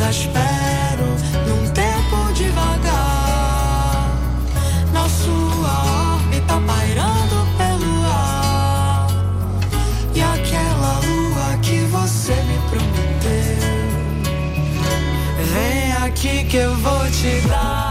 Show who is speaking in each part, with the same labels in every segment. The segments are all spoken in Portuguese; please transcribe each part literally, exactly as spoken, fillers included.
Speaker 1: ainda espero num tempo devagar. Na sua órbita pairando pelo ar. E aquela lua que você me prometeu, vem aqui que eu vou te dar.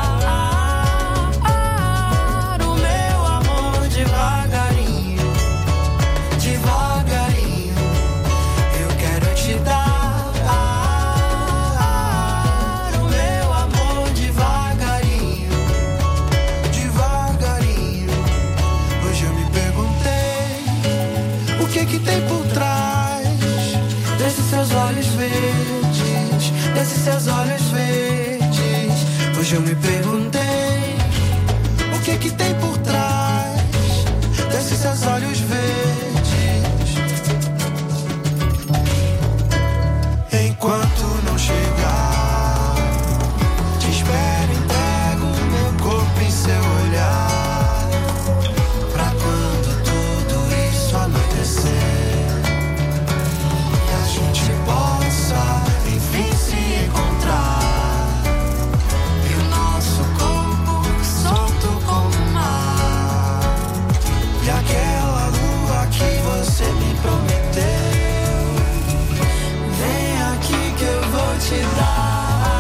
Speaker 1: Desses seus olhos verdes, hoje eu me perguntei o que que tem por trás desses seus olhos verdes. Enquanto não chegar, te espero, entrego meu corpo em seu olhar, pra quando tudo isso anoitecer e a gente possa enfim se encontrar, e o nosso corpo solto como o mar, e aquela lua que você me prometeu, vem aqui que eu vou te dar.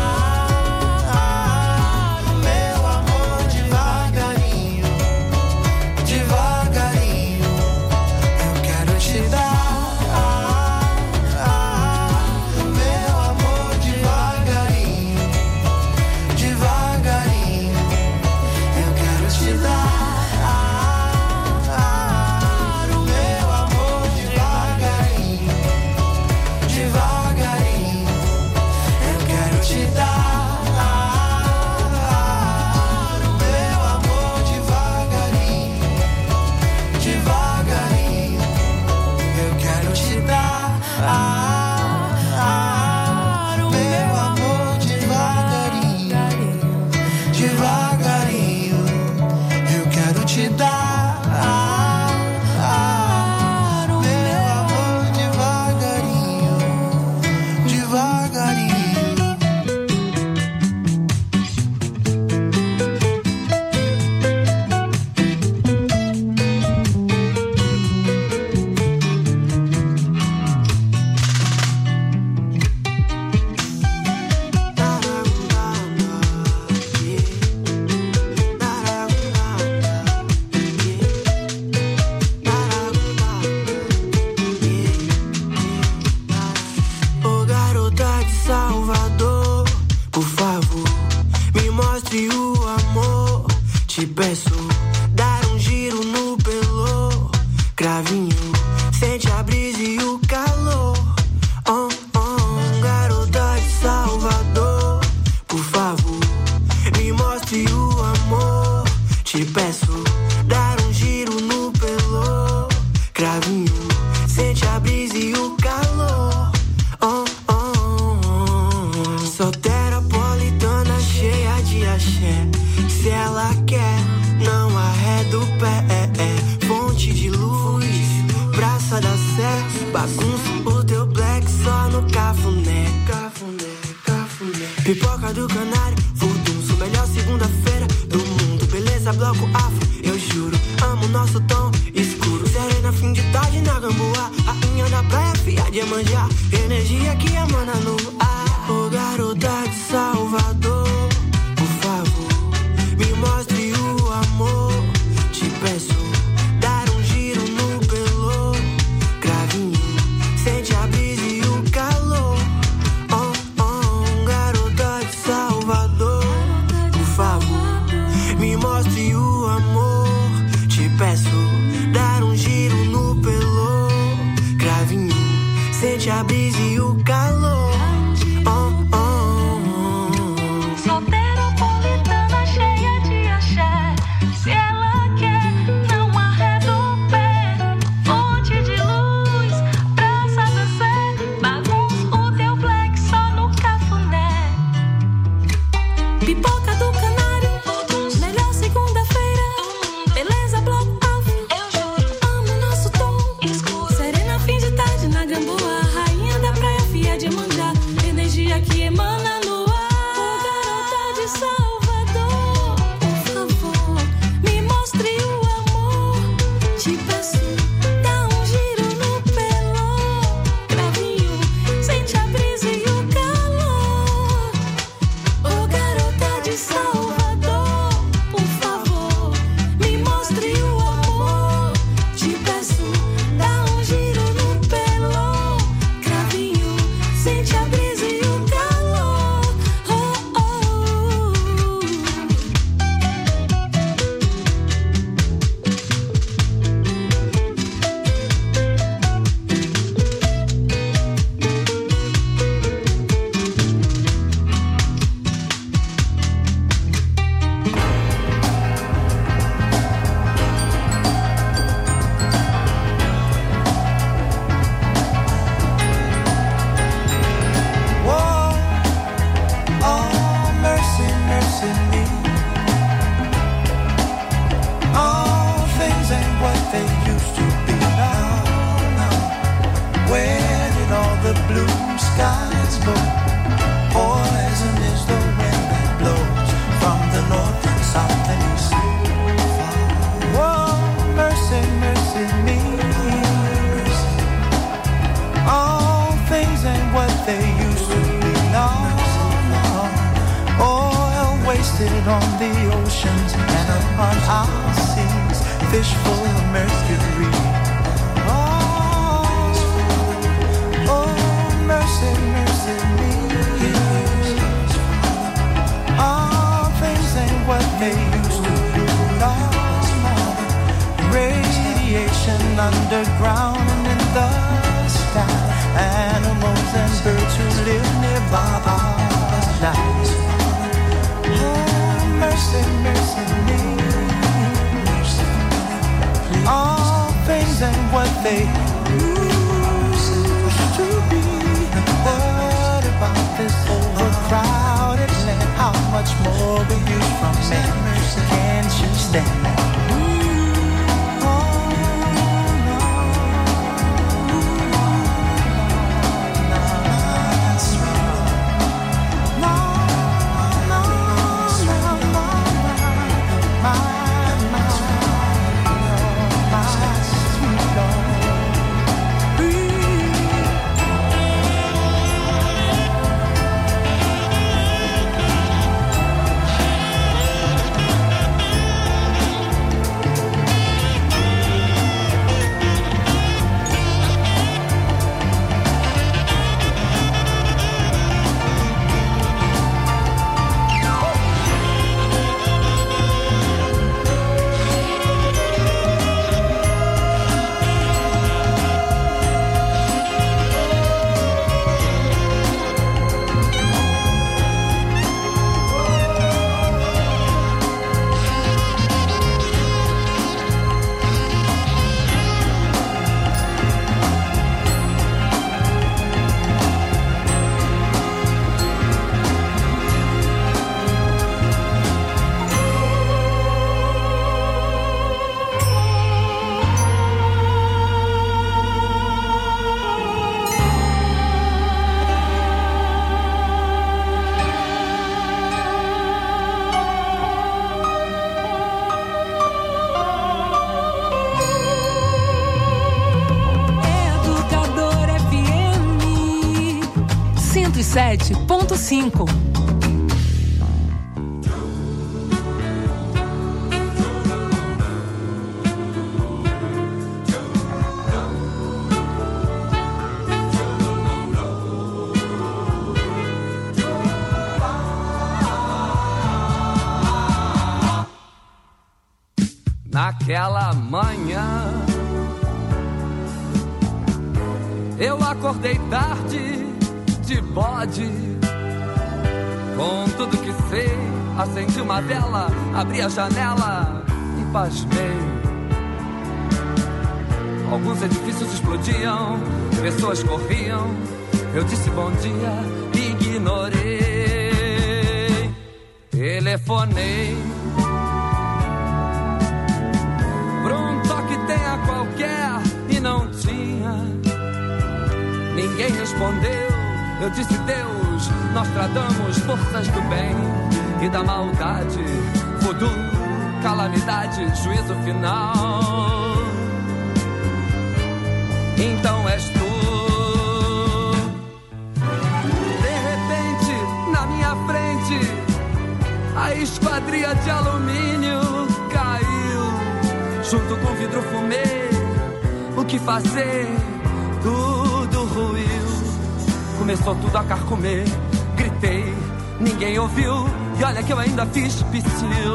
Speaker 2: Pipoca do Canário, furdunço, melhor segunda-feira do mundo. Beleza, bloco afro, eu juro. Amo nosso tom escuro. Serena, fim de tarde na Gamboa. Rainha da praia, fia de Iemanjá. Energia que emana no ar. Ô garota de Salvador, por favor, me mostre o amor. Te peço, dar um giro no pelô. Cravinho, sente a brisa e o calor. Me mostre o amor. Te peço, dar um giro no pelô. Cravinho, sente a brisa e o calor. Oh, oh, oh. Solteropolitana cheia de axé. Se ela quer, não arreda o pé. Fonte de luz, praça da sé. Bagunça o teu black só no cafuné. Pipoca do Canário. Que emana no
Speaker 1: wasted on the oceans and upon our seas, fish full of mercury. Oh, oh, mercy, mercy me. All things ain't what they used to be. No, no. Radiation underground and in the sky. Animals and birds who live nearby are nice. Oh, mercy, mercy me. All things ain't what they used to be. What about this overcrowded land? How much more will you from me? Can't you stand that?
Speaker 3: sete ponto cinco.
Speaker 4: Naquela manhã eu acordei tarde de bode, com tudo que sei, acendi uma vela, abri a janela e pasmei. Alguns edifícios explodiam, pessoas corriam, eu disse bom dia, ignorei. Telefonei pra um toque tenha qualquer e não tinha. Ninguém respondeu. Eu disse Deus, nós tratamos forças do bem e da maldade, voodoo, calamidade, juízo final. Então és tu. De repente, na minha frente, a esquadria de alumínio caiu. Junto com vidro fumê, o que fazer? Tudo ruiu. Começou tudo a carcomer, gritei, ninguém ouviu, e olha que eu ainda fiz psiu.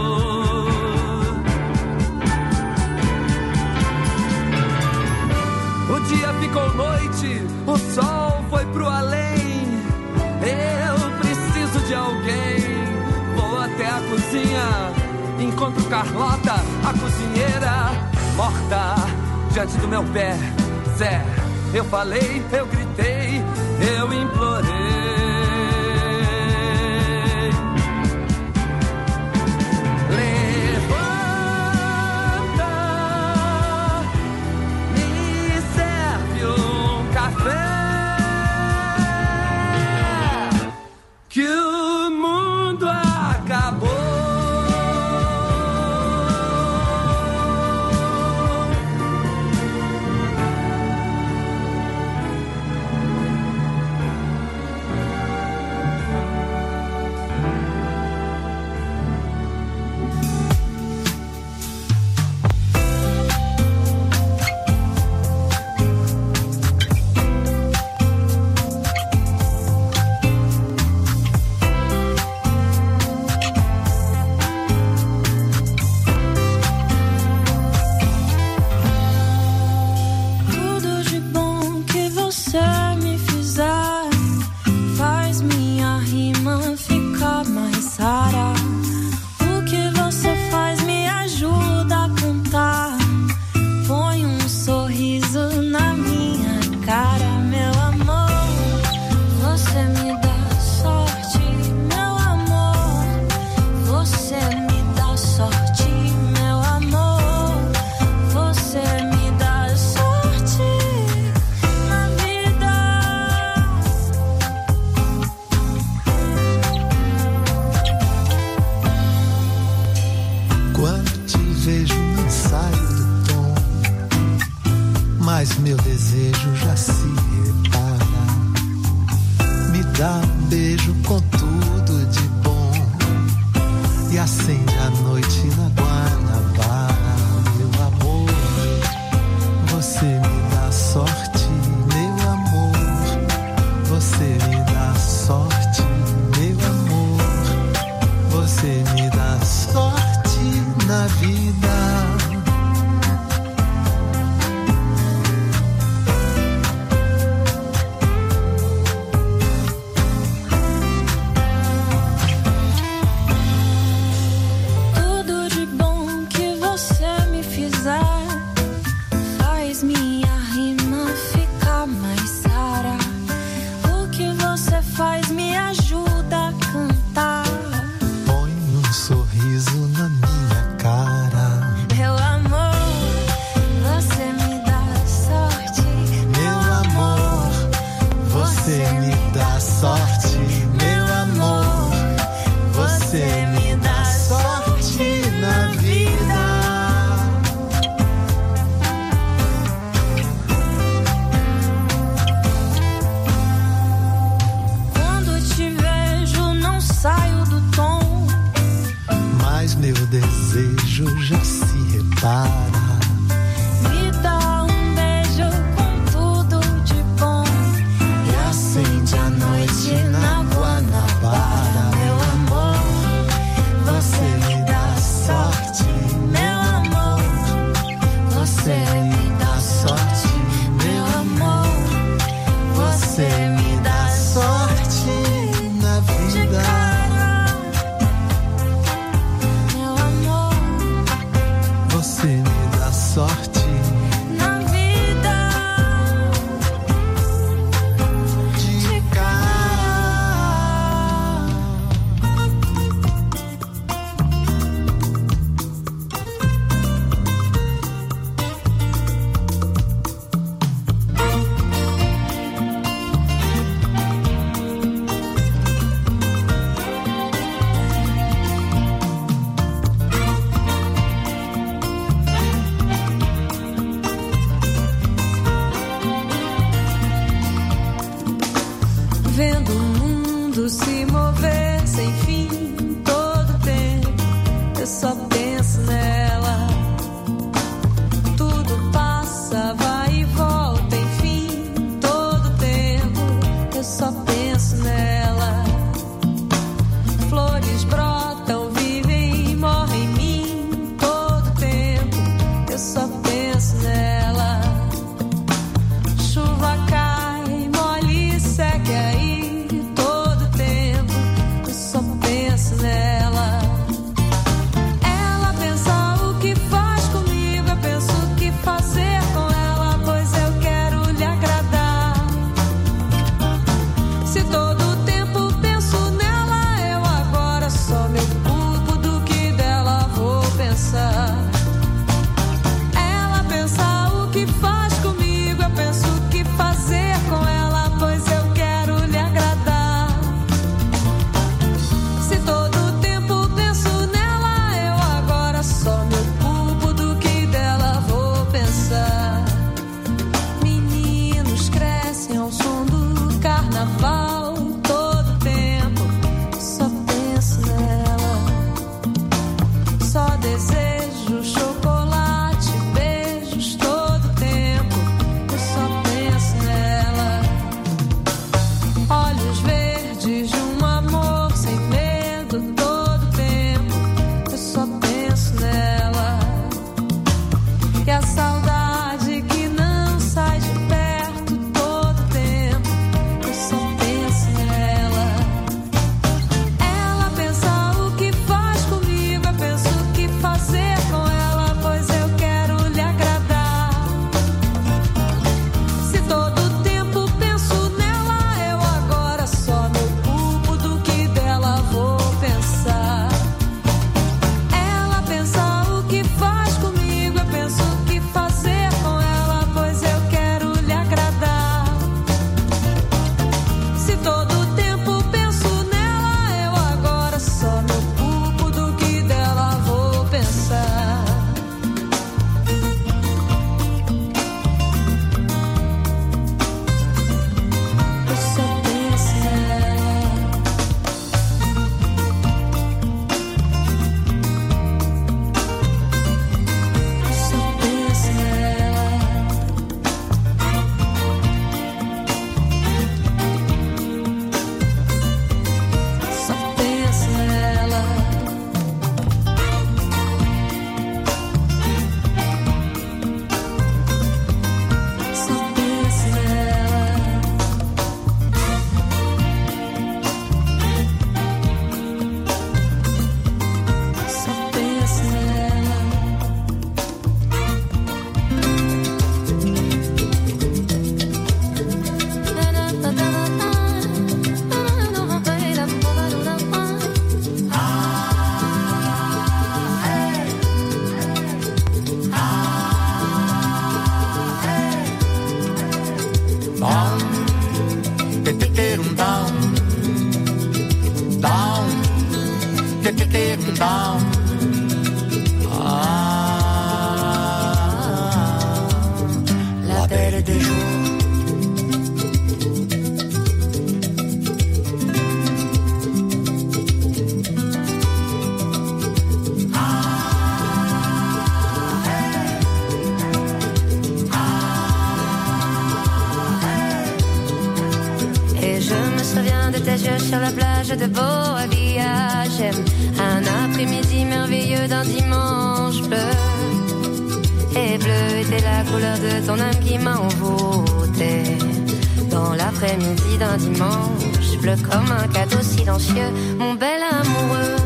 Speaker 4: O dia ficou noite, o sol foi pro além, eu preciso de alguém. Vou até a cozinha, encontro Carlota, a cozinheira, morta, diante do meu pé. Zé, eu falei, eu gritei, eu implorei. Levanta, me serve um café, que o mundo acabou.
Speaker 1: beijo com tudo de bom e acende a noite na Guanabara. Meu amor, você me dá sorte, meu amor, você me dá sorte, meu amor, você me dá sorte na vida.
Speaker 5: Todo tempo eu só penso nela.
Speaker 1: town. Ah, la belle des jours.
Speaker 5: Sur la plage de Boavia, j'aime un après-midi merveilleux d'un dimanche bleu. Et bleu était la couleur de ton âme qui m'a envoûté. Dans l'après-midi d'un dimanche bleu comme un cadeau silencieux, mon bel amoureux,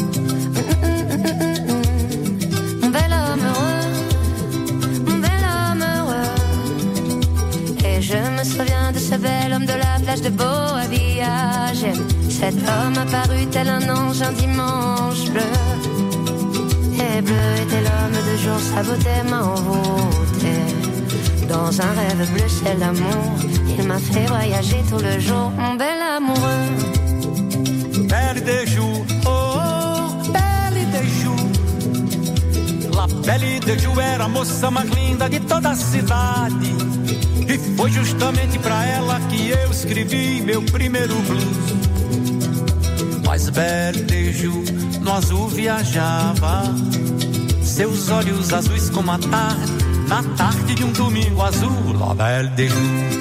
Speaker 5: mon bel homme heureux, mon bel homme heureux. Et je me souviens de ce bel homme de la plage de Boavia. J'aime cet homme apparu tel un ange un dimanche bleu. Et bleu était l'homme de jour, sa beauté m'a envoûté. Dans un rêve bleu ciel d'amour, il m'a fait voyager tout le jour, mon bel amoureux.
Speaker 1: Belle de jour, oh, belle de jour. La Belle de jour era a moça mais linda de toda a cidade. E foi justamente pra ela que eu escrevi meu primeiro blues. Mas Belle de jour no azul viajava, seus olhos azuis como a tarde, na tarde de um domingo azul. La Belle de jour.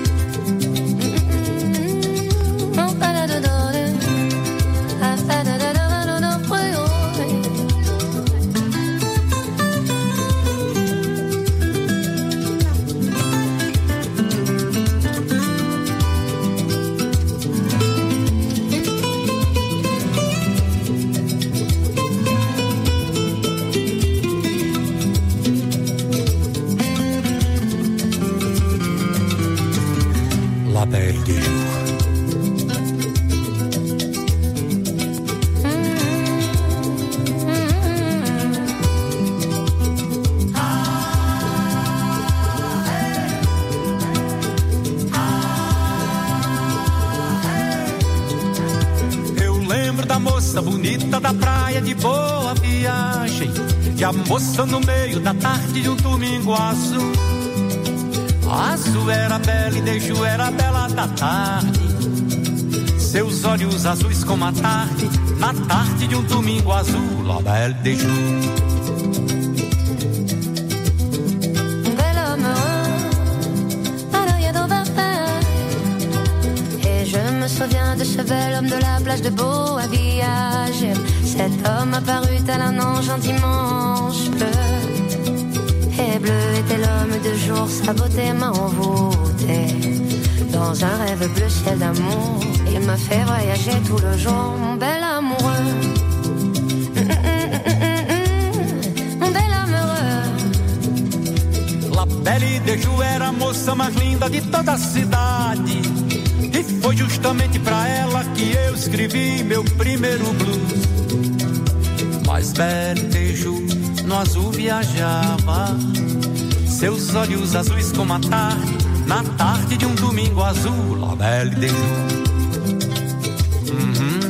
Speaker 1: Bonita da praia de boa viagem, e a moça no meio da tarde de um domingo azul. Azul era bela e de jour era bela da tarde, seus olhos azuis como a tarde, na tarde de um domingo azul. La Belle de jour.
Speaker 5: Je me souviens de ce bel homme de la plage de Boavia. J'aime cet homme apparu tel un ange un dimanche bleu. Et bleu était l'homme de jour, sa beauté m'a envoûté. Dans un rêve bleu ciel d'amour, il m'a fait voyager tout le jour, mon bel amoureux. Mon bel amoureux.
Speaker 1: La Belle de jour era a moça mais linda de toda a cidade. E foi justamente pra ela que eu escrevi meu primeiro blues. Mas Belle de jour no azul viajava, seus olhos azuis como a tarde, na tarde de um domingo azul. La Belle de jour. Uhum.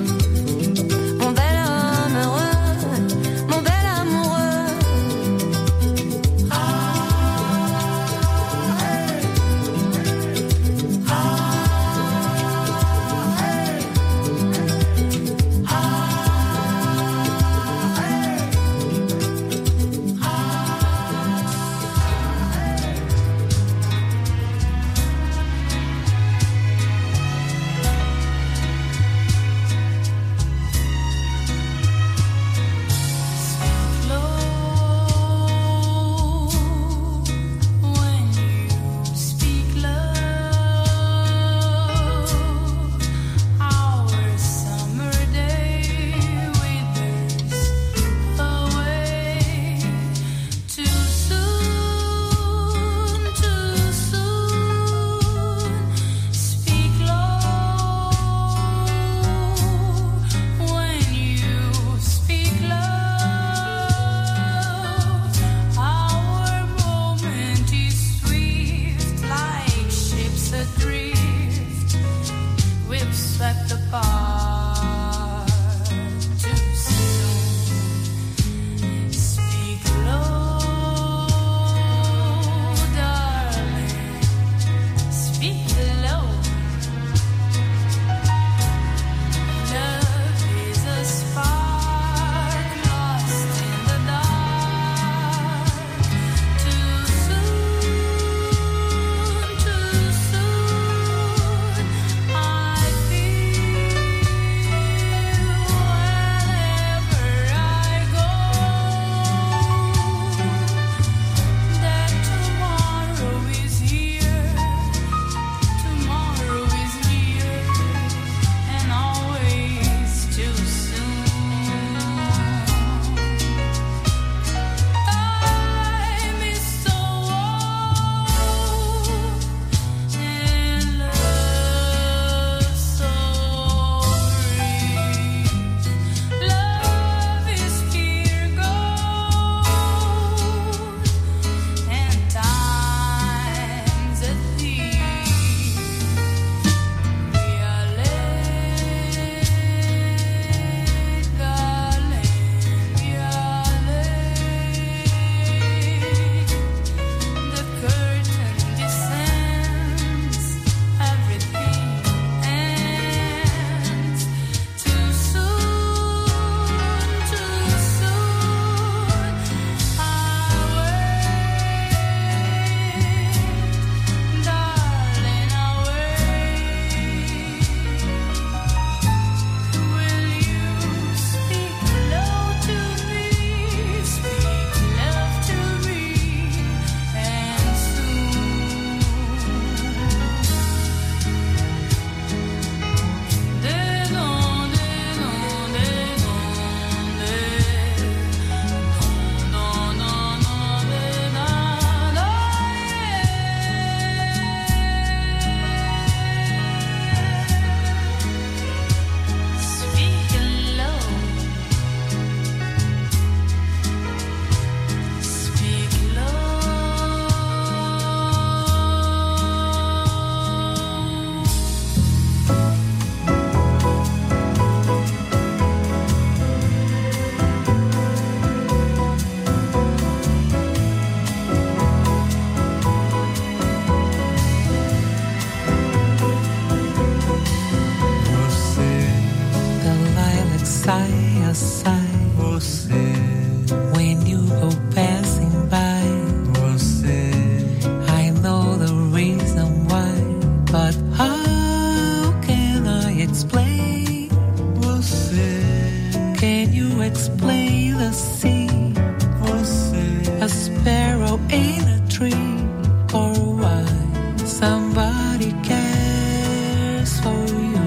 Speaker 6: side a side.
Speaker 1: Você.
Speaker 6: When you go passing by.
Speaker 1: Você.
Speaker 6: I know the reason why, but how can I explain?
Speaker 1: Você.
Speaker 6: Can you explain the sea?
Speaker 1: Você.
Speaker 6: A sparrow in a tree, or why somebody cares for you?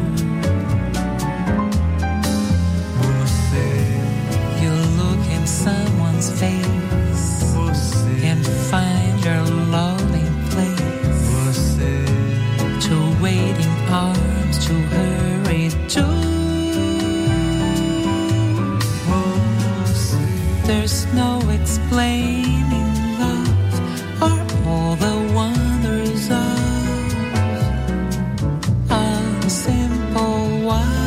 Speaker 1: Você.
Speaker 6: You look in someone's face.
Speaker 1: Você.
Speaker 6: And find your loving place.
Speaker 1: Você.
Speaker 6: To waiting arms to hurry to.
Speaker 1: Você.
Speaker 6: There's no explaining love or all the wonders of a simple why.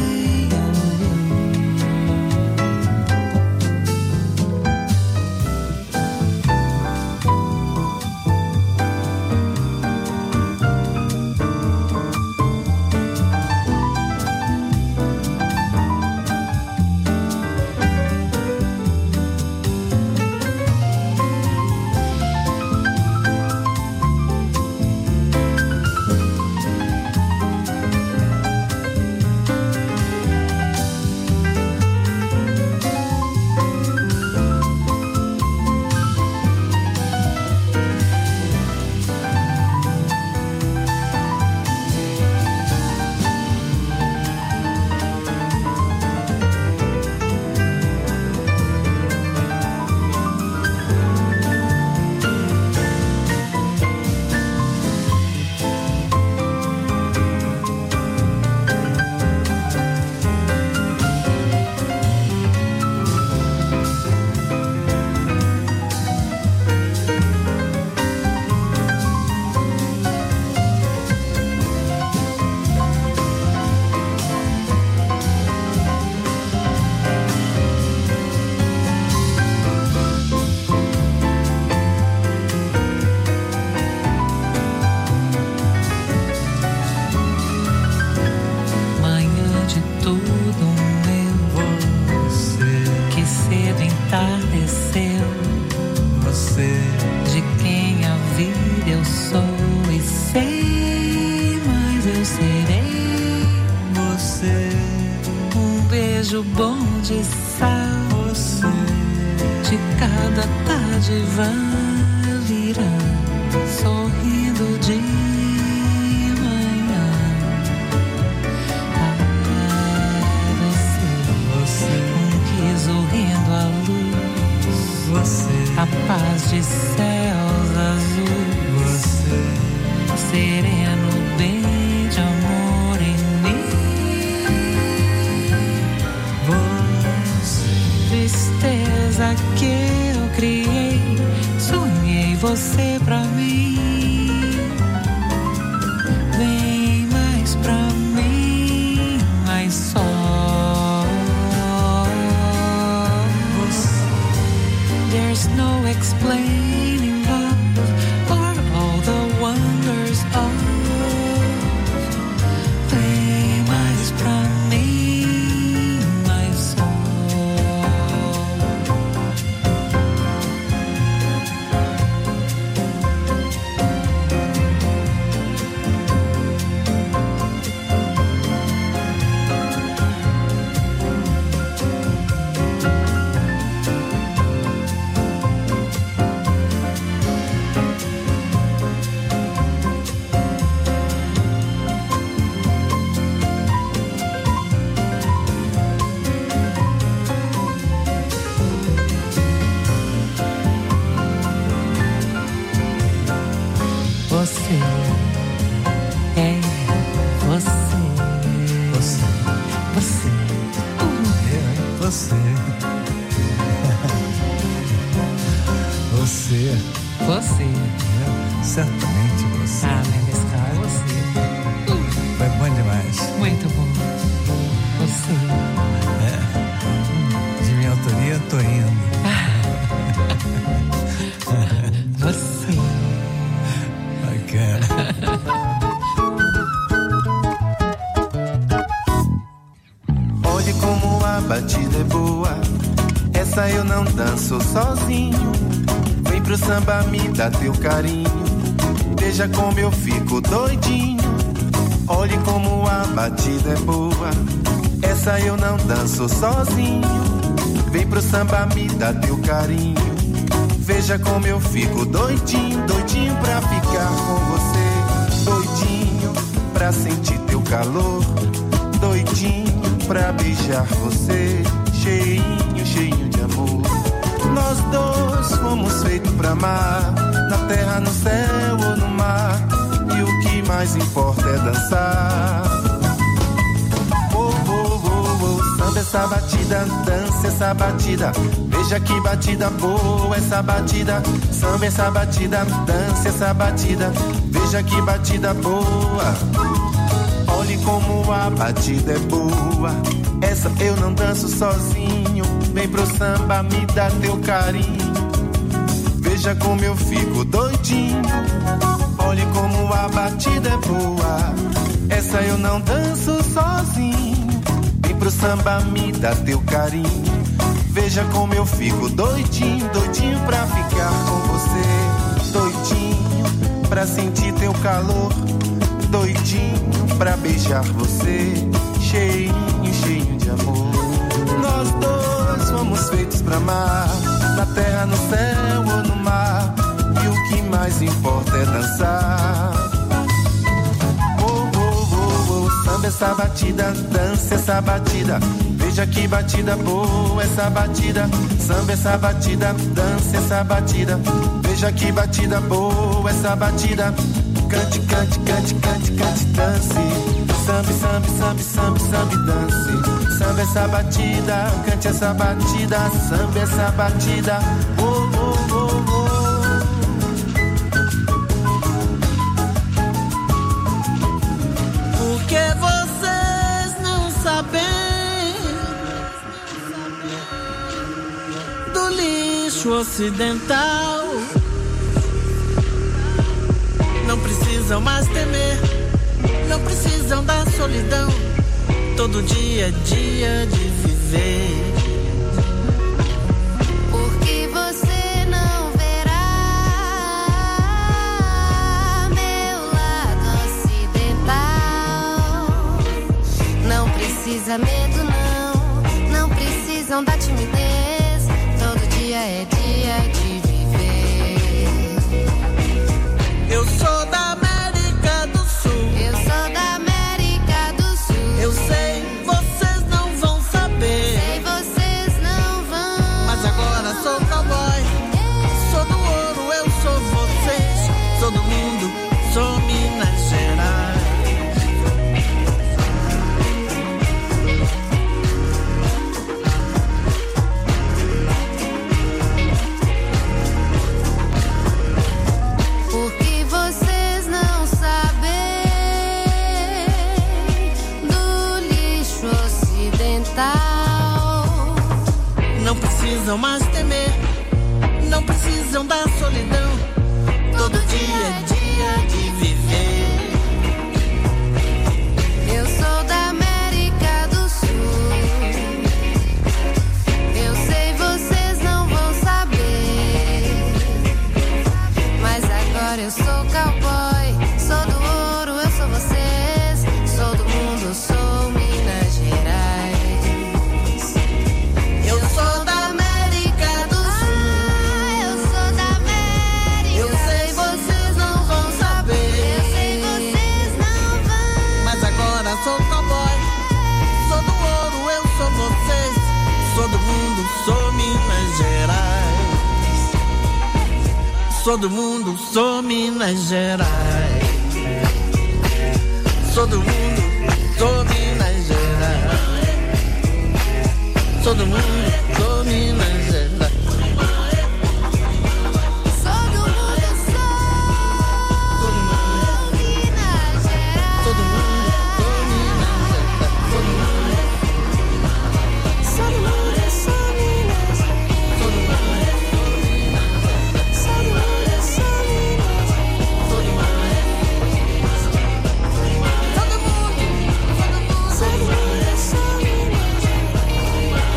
Speaker 6: beijo bom de sal.
Speaker 1: Você
Speaker 6: de cada tarde vai virando, sorrindo de manhã. Ah, você,
Speaker 1: você,
Speaker 6: um riso rindo à luz,
Speaker 1: você,
Speaker 6: a paz de céus azuis,
Speaker 1: você,
Speaker 6: sereno bem de amor em mim. Tristeza que eu criei, sonhei você pra mim. Vem mais pra mim, mais só você. There's no explaining love or all the wonders of. Vem mais pra mim, mais só. Você é você,
Speaker 1: você,
Speaker 6: você,
Speaker 1: é você, você,
Speaker 6: você.
Speaker 1: é, certamente você.
Speaker 6: Ah, Mendes, é você.
Speaker 1: Foi bom demais.
Speaker 6: Muito bom. Você.
Speaker 1: É. De minha autoria, tô indo.
Speaker 6: Você.
Speaker 1: Bacana.
Speaker 2: Olhe como
Speaker 7: batida é boa, essa eu não danço sozinho. Vem pro samba, me dá teu carinho, veja como eu fico doidinho. Olhe como a batida é boa, essa eu não danço sozinho. Vem pro samba, me dá teu carinho, veja como eu fico doidinho, doidinho pra ficar com você. Doidinho pra sentir teu calor, doidinho pra beijar você, cheinho, cheinho de amor. Nós dois fomos feitos pra amar, na terra, no céu ou no mar, e o que mais importa é dançar. Oh, oh, oh, oh, samba essa batida, dança essa batida, veja que batida boa essa batida. Samba essa batida, dança essa batida, veja que batida boa. Olhe como a batida é boa, essa eu não danço sozinho. Vem pro samba, me dá teu carinho, veja como eu fico doidinho. Olhe como a batida é boa, essa eu não danço sozinho. Vem pro samba, me dá teu carinho, veja como eu fico doidinho, doidinho pra ficar com você. Doidinho pra sentir teu calor, doidinho pra beijar você, cheinho, cheinho de amor. Nós dois fomos feitos pra amar, na terra, no céu ou no mar, e o que mais importa é dançar. Oh, oh, oh, oh, samba essa batida, dança essa batida, veja que batida boa essa batida. Samba essa batida, dança essa batida, veja que batida boa essa batida. Cante, cante, cante, cante, cante, dance. Sambe, sambe, sambe, sambe, sambe, dance. Samba essa batida, cante essa batida, sambe essa batida. Oh, oh, oh, oh.
Speaker 8: Porque vocês não sabem do lixo ocidental. Não precisam mais temer, não precisam da solidão. Todo dia é dia de viver.
Speaker 5: Porque você não verá meu lado ocidental. Não precisa medo não, não precisam da timidez. Todo dia é dia de viver.
Speaker 8: Eu sou da América do Sul.
Speaker 5: Eu sou da América do Sul.
Speaker 8: Eu sei, vocês não vão saber.
Speaker 5: Sei, vocês não vão.
Speaker 8: Mas agora sou cowboy. Sou do ouro, eu sou vocês. Sou do mundo, sou Minas Gerais.
Speaker 5: Porque vocês não sabem do lixo ocidental.
Speaker 8: Não precisam mais temer, não precisam da solidão. Todo dia é dia de viver.
Speaker 5: Eu sou da América do Sul. Eu sei, vocês não vão saber. Mas agora eu sou cowboy. Sou do ouro, eu sou vocês. Sou do mundo, sou Minas Gerais.
Speaker 8: Eu sou da América do Sul.
Speaker 5: Ah, eu sou da América.
Speaker 8: Eu sei, vocês não vão saber.
Speaker 5: Eu sei, vocês não vão.
Speaker 8: Mas agora sou cowboy. Sou do ouro, eu sou vocês. Sou do mundo, sou Minas Gerais. Sou do mundo, sou Minas Gerais. Sou do mundo, sou Minas Gerais. Sou do mundo, sou Minas Gerais.
Speaker 5: Sou do mundo, sou Minas Gerais.
Speaker 8: Sou do mundo, sou Minas Gerais. Sou do mundo,
Speaker 5: Sou do mundo, sou Minas Gerais.
Speaker 8: sou do mundo,
Speaker 5: Sou do mundo, sou Minas Gerais.
Speaker 8: sou do mundo.
Speaker 5: Todo mundo, todo mundo, sou do mundo, sou Minas Gerais.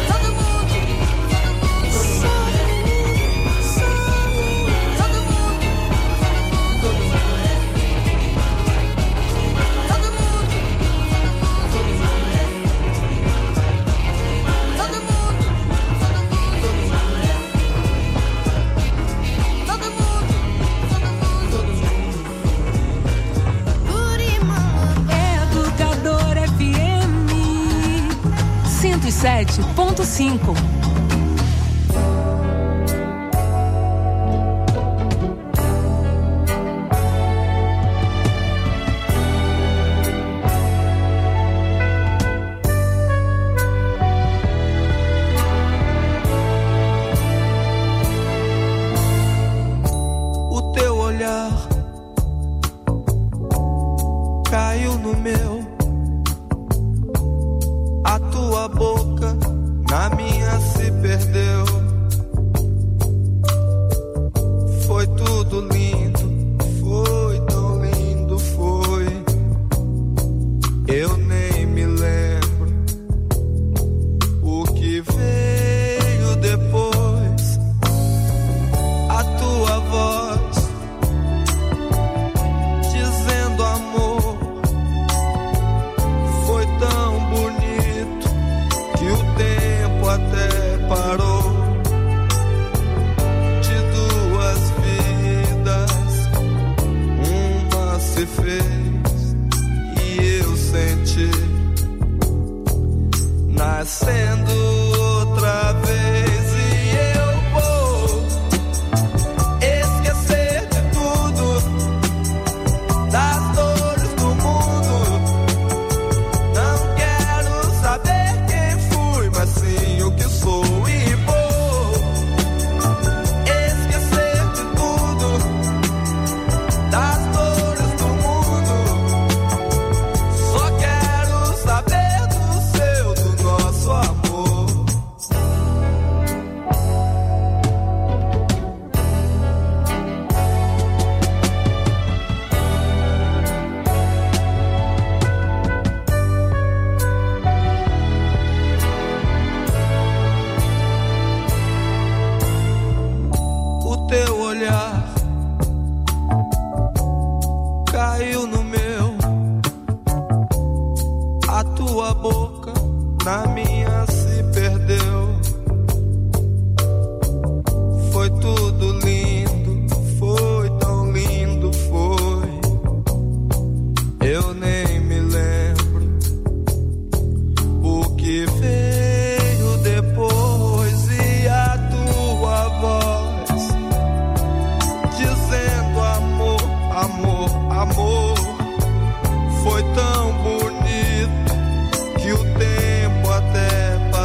Speaker 3: cento e sete ponto cinco.
Speaker 1: Caiu no meu, a tua boca na minha se perdeu. Foi tudo lindo, foi tão lindo, foi. Eu nem me lembro o que veio depois. A tua voz dizendo amor. Até parou. De duas vidas, uma se fez e eu senti nascendo outra vez. E eu vou esquecer de tudo, das dores do mundo. Não quero saber quem fui, mas sim o que sou, e vou esquecer de tudo, das dores do mundo. Só quero saber do seu, do nosso amor. Teu olhar caiu no meu, a tua boca na minha se perdeu. Foi tudo lindo, foi tão lindo, foi. Eu nem me lembro o que veio depois. E a tua voz dizendo amor, amor, amor. Foi tão bonito que o tempo até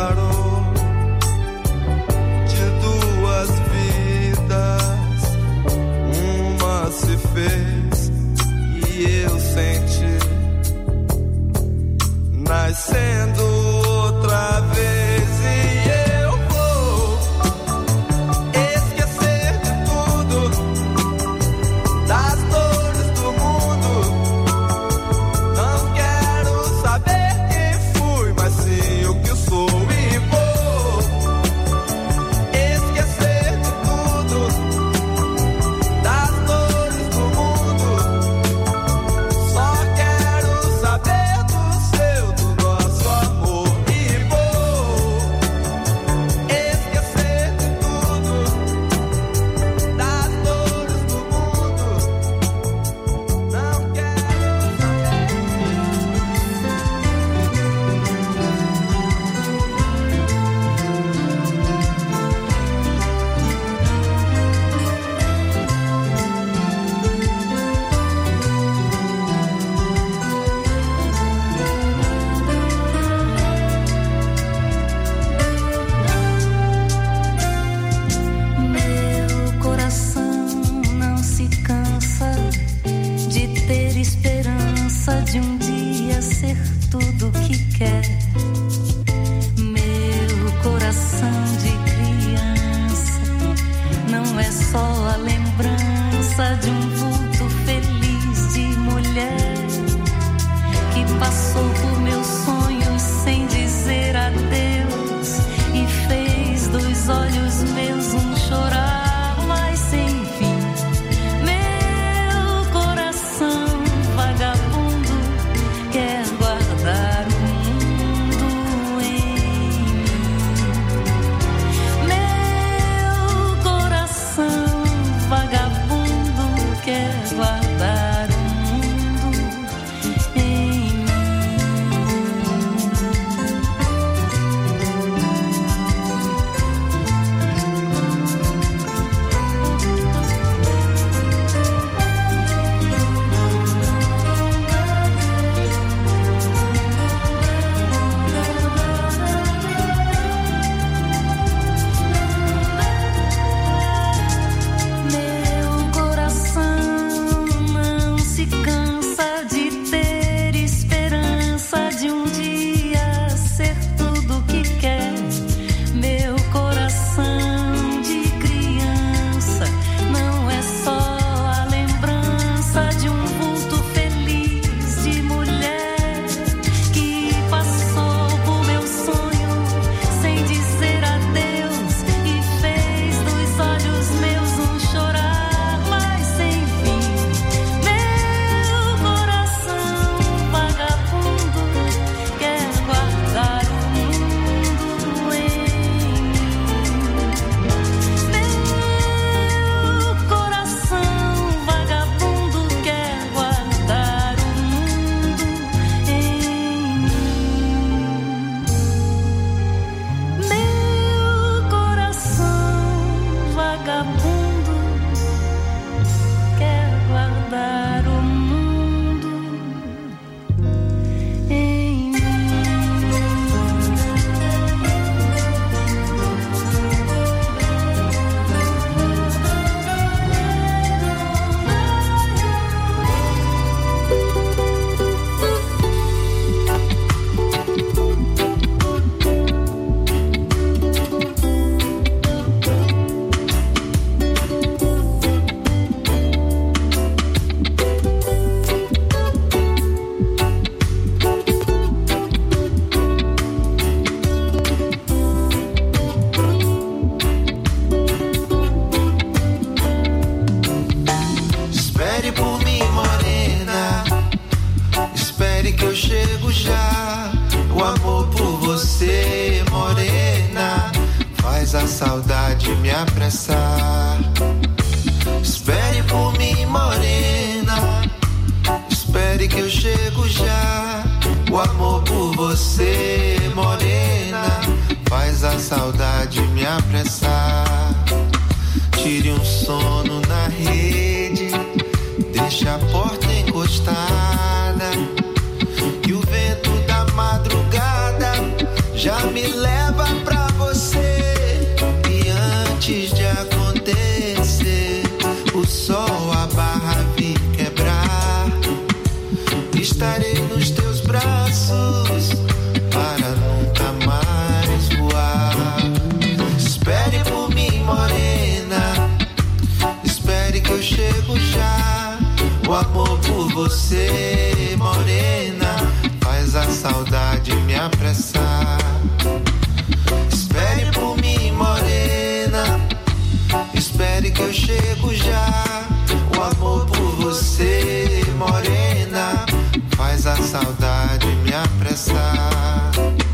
Speaker 7: você, morena, faz a saudade me apressar. Espere por mim, morena, espere que eu chego já. O amor por você, morena, faz a saudade me apressar. Tire um sono na rede, deixa a porta encostada, e o vento da madrugada já me leva pra você. E antes de acontecer, o sol a barra vir quebrar, estarei nos teus braços para nunca mais voar. Espere por mim, morena, espere que eu chego já. O amor por você, morena, faz a saudade me apressar. Espere por mim, morena, espere que eu chego já. O amor por você, morena, faz a saudade me apressar.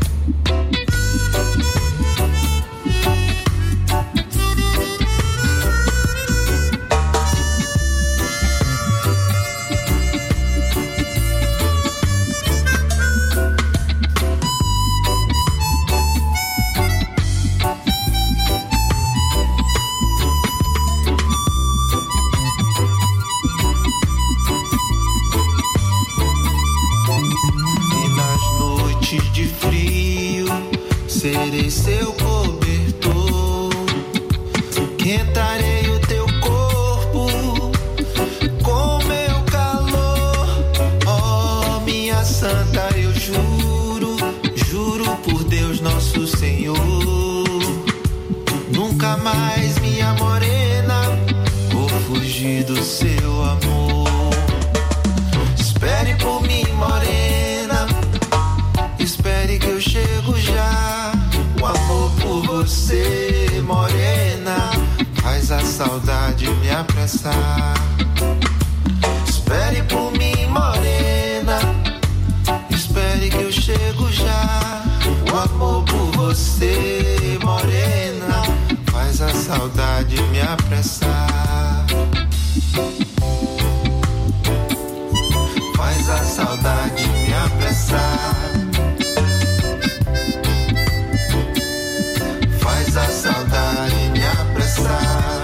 Speaker 7: Serei seu cobertor, quentarei o teu corpo com meu calor. Oh, minha santa, eu juro, juro por Deus nosso Senhor, nunca mais, minha morena, vou fugir do seu amor. Espere por mim, morena, espere que eu chego já. O amor por você, morena, faz a saudade me apressar. Espere por mim, morena, espere que eu chego já. O amor por você, morena, faz a saudade me apressar. Faz a saudade me apressar. Faz a saudade me apressar.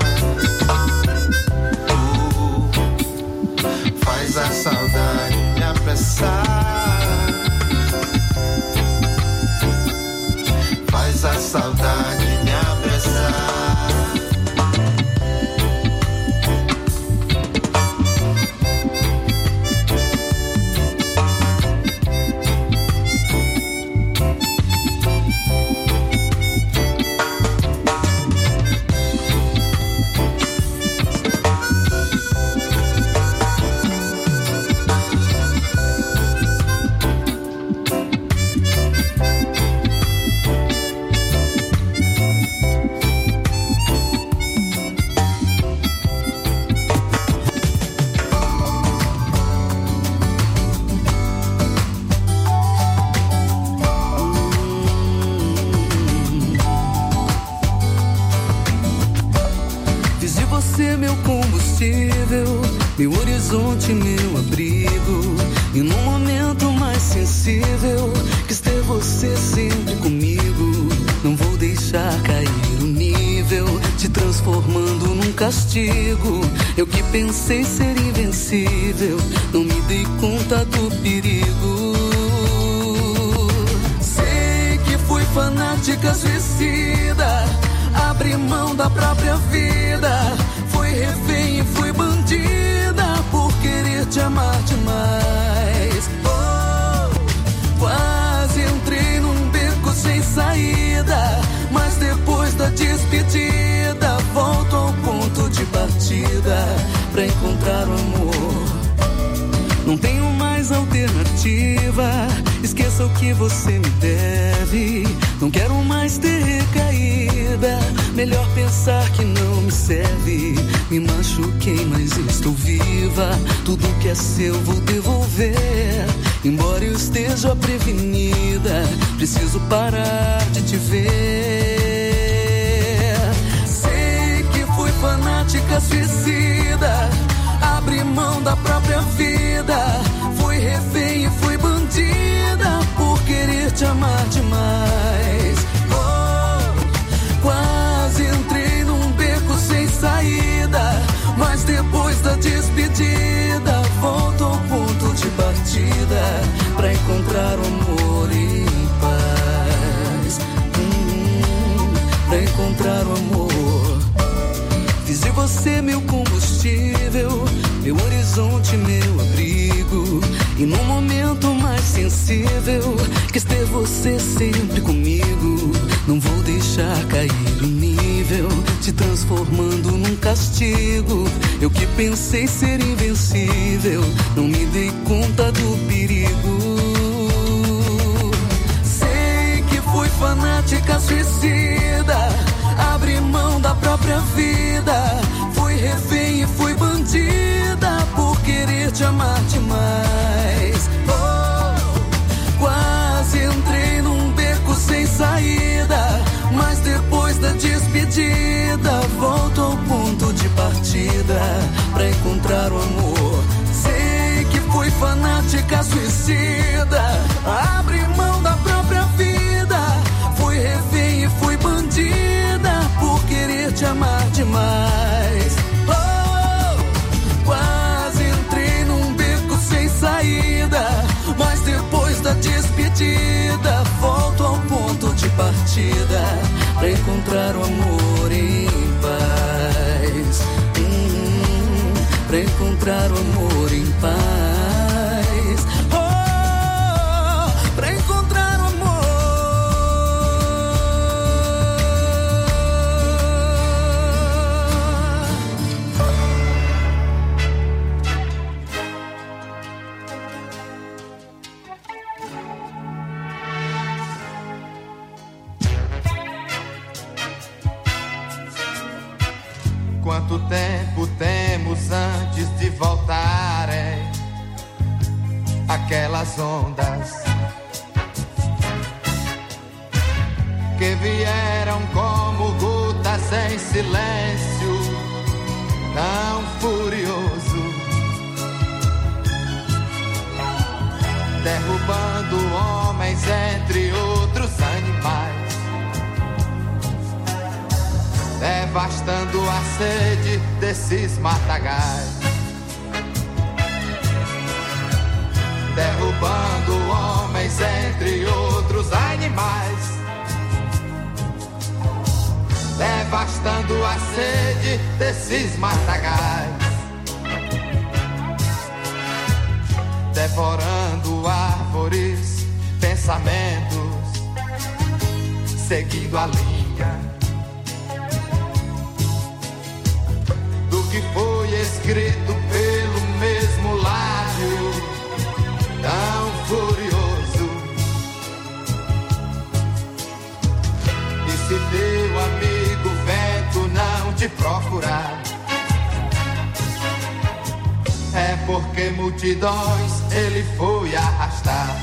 Speaker 7: Uh, faz a saudade me apressar. Faz a saudade me apressar.
Speaker 6: Meu horizonte, meu abrigo. E num momento mais sensível, quis ter você sempre comigo. Não vou deixar cair o nível, te transformando num castigo. Eu que pensei ser invencível, não me dei conta do perigo. Sei que fui fanática, suicida, abri mão da própria vida. Fui refém e fui bandida por querer te amar demais. Oh, quase entrei num beco sem saída, mas depois da despedida volto ao ponto de partida pra encontrar o amor. Não tenho mais alternativa, esqueça o que você me deve. Não quero mais ter recaída, melhor pensar que não me serve. Me machuquei, mas estou viva, tudo que é seu vou devolver. Embora eu esteja prevenida, preciso parar de te ver. Sei que fui fanática suicida, abri mão da própria vida. Fui refém e fui bandida por querer te amar demais. Oh, quase entrei num beco sem saída, mas depois da despedida volto ao ponto de partida pra encontrar o amor em paz. Hum, pra encontrar o amor. Fiz de você meu combustível, meu horizonte, meu abrigo. E no momento mais sensível, quis ter você sempre comigo. Não vou deixar cair o nível, te transformando num castigo. Eu que pensei ser invencível, não me dei conta do perigo. Sei que fui fanática suicida, abri mão da própria vida. Fui refém e fui bandida por querer te amar demais. Oh, quase entrei num beco sem saída, mas depois da despedida volto ao ponto de partida pra encontrar o amor. Sei que fui fanática suicida, abri mão da própria vida. Fui refém e fui bandida por querer te amar demais. Oh, quase entrei num beco sem saída, mas depois da despedida volto ao ponto de partida pra encontrar o amor em paz. Hum, pra encontrar o amor em paz. Oh, pra encontrar o amor.
Speaker 7: Quanto tempo temos antes de voltarem aquelas ondas que vieram como gotas em silêncio, tão furioso, derrubando homens entre outros animais, devastando a sede desses matagais, derrubando homens entre outros animais, devastando a sede desses matagais, devorando árvores, pensamentos, seguindo a linha que foi escrito pelo mesmo lábio, tão furioso. E se teu amigo vento não te procurar, é porque multidões ele foi arrastar.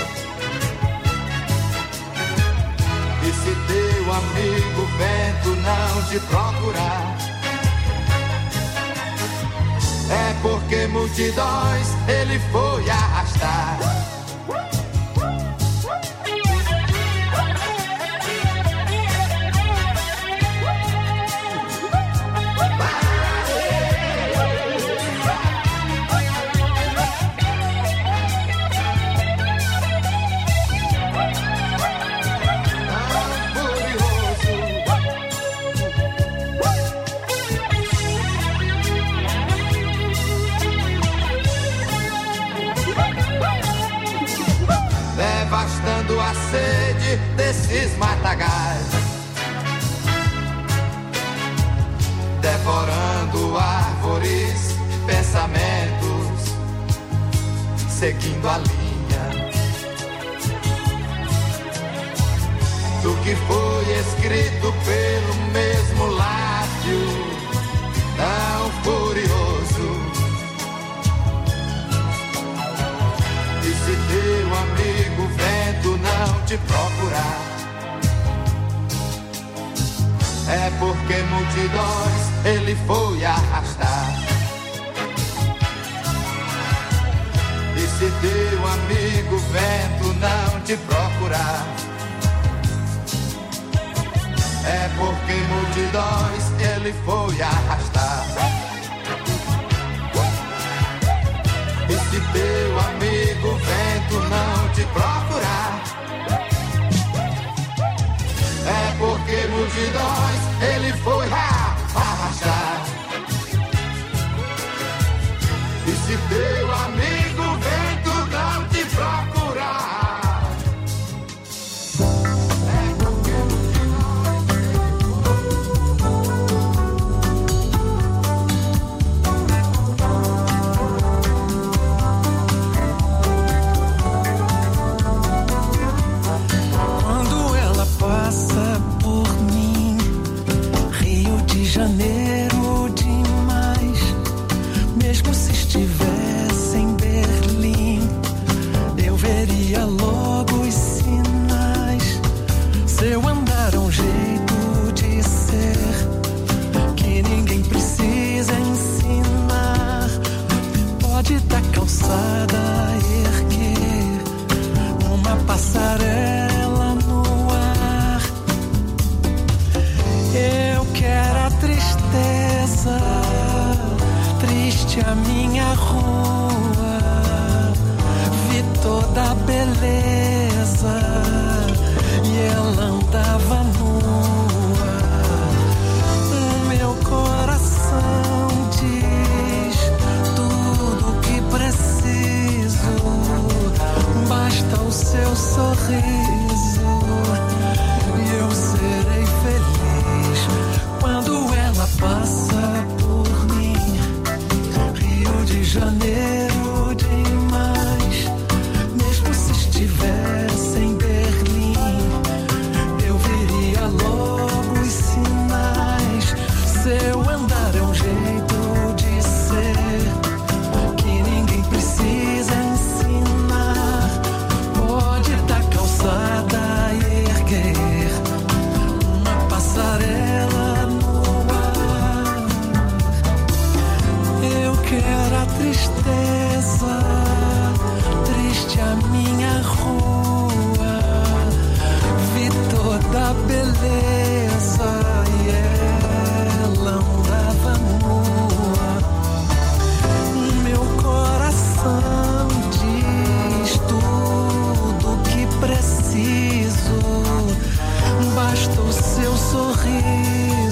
Speaker 7: E se teu amigo vento não te procurar, é porque multidões ele foi arrastar. Devastando a sede desses matagais, devorando árvores, pensamentos, seguindo a linha do que foi escrito pelo mesmo lábio, tão furioso. E se te procurar. É porque multidões ele foi arrastar. E se teu amigo vento não te procurar, é porque multidões ele foi arrastar. E se teu amigo vento não te procurar, é porque multidões ele foi arrastar. E se teu amigo vento não te procurar, é porque
Speaker 1: quando ela passa por mim, Rio de Janeiro demais. Mesmo se estivesse em Berlim, eu veria logo os sinais. Seu andar é um jeito de ser que ninguém precisa ensinar. Pode dar calçada, erguer uma passarela no ar. Eu quero a tristeza, triste a minha rua, vi toda a beleza e ela andava nua. O meu coração diz tudo o que preciso, basta o seu sorriso e eu serei feliz. Quando ela passa por mim, Rio de Janeiro demais. Mesmo se estivesse em Berlim, eu veria logo os sinais. Seu andar é um jeito de ser que ninguém precisa ensinar. Pode dar calçada e erguer uma passarela no ar. Eu quero a tristeza, triste a minha rua, vi toda a beleza e ela andava nua. O meu coração diz tudo o que preciso, basta o seu sorriso